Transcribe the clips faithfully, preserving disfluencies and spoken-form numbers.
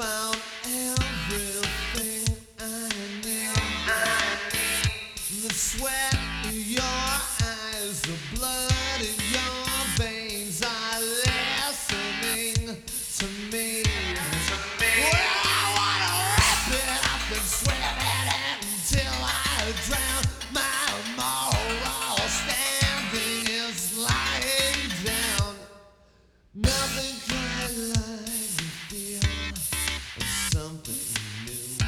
found everything I need. The sweat in your eyes, the blood in your veins are listening to me. Well, I wanna wrap it up and swim in it until I drown. My moral standing is lying down. Nothing quite like the feel of something new.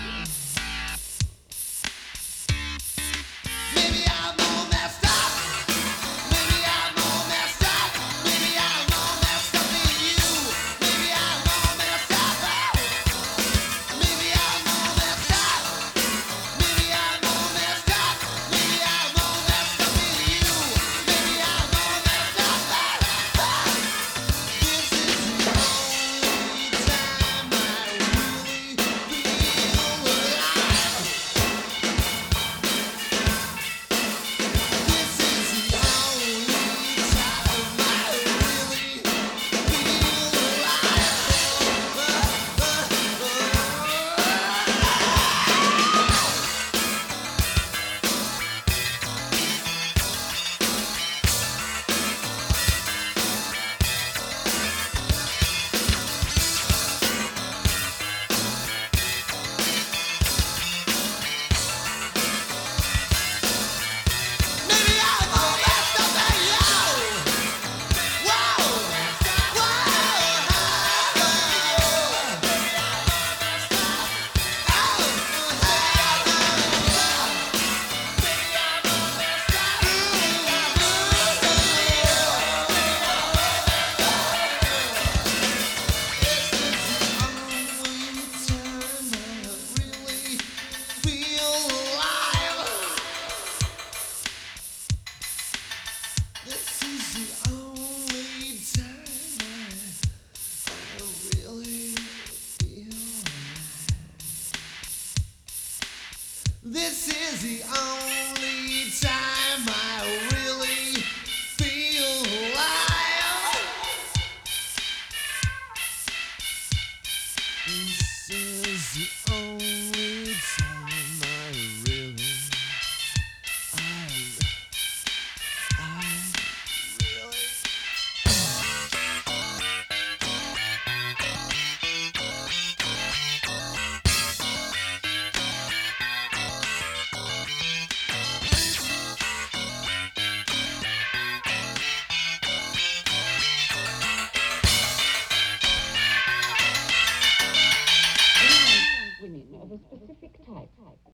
Maybe I'm all messed up. Maybe I'm all messed up. Maybe I'm all messed up in you. Maybe I'm all messed up. Maybe I'm all messed up. Maybe I'm all messed up. Maybe I'm all messed up in you. Maybe I'm all messed up. This is the only time I really feel alive. This is the only time I really feel Maybe I'm all messed up at you. Whoa, this is the only time I really feel alive. This is the only time I really feel alive. This is the only time I really, I, I really. Women of a specific type.